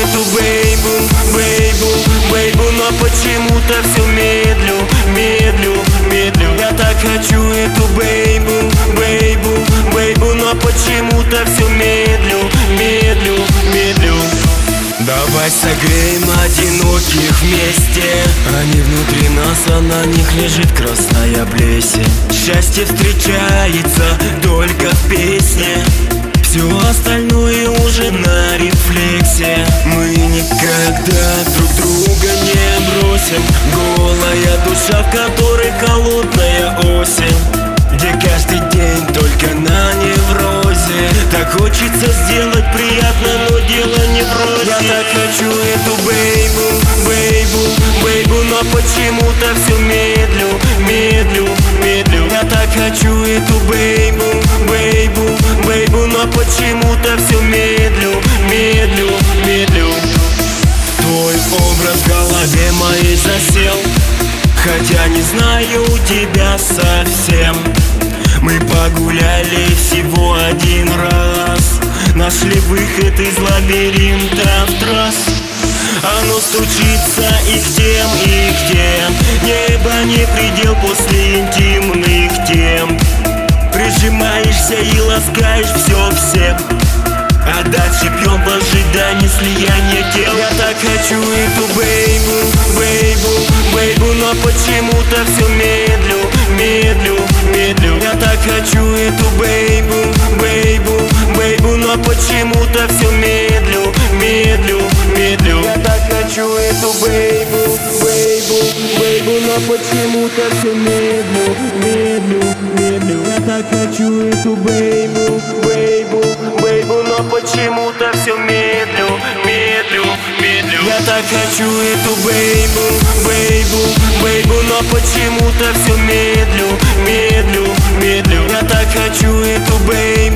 эту бейбу, бейбу, бейбу, но почему-то все медлю, медлю, медлю. Я так хочу эту бейбу, бейбу, бейбу, но почему-то все медлю, медлю, медлю. Давай согреем одиноких вместе. Они внутри нас, а на них лежит красная плесень. Счастье встречается только в песне. Все остальное уже на рефлексе. Мы никогда друг друга не бросим. Голая душа, в которой холодная осень, где каждый день только на неврозе. Так хочется сделать приятно, но дело не бросить. Я так хочу эту бейбу, бейбу, бейбу, но почему-то все медлю, медлю, медлю. Я так хочу эту бейбу, бейбу, бейбу, но почему-то все медлю, медлю, медлю. Твой образ в голове моей засел, хотя не знаю тебя совсем. Мы погуляли всего один раз, нашли выход из лабиринта трасс. Оно стучится и к тем, и к тем. Небо не предел после интимных тем. Прижимаешься и ласкаешь все всех, а дальше пьем в ожидании слияния тел. Я так хочу эту бейбу, бейбу, бейбу, но почему-то все медлю, медлю, медлю. Я так хочу эту бейбу, бейбу, бейбу, но почему-то все медлю, медлю, медлю. Я так хочу эту бейбу, бейбу, бейбу, но почему-то все медлю, медлю, медлю. Я так хочу эту бейбу, бейбу, бейбу, но почему-то все медлю, медлю, медлю. Я так хочу эту бейбу, бейбу, бейбу, но почему-то все медлю, медлю, медлю. Я так хочу эту бейбу.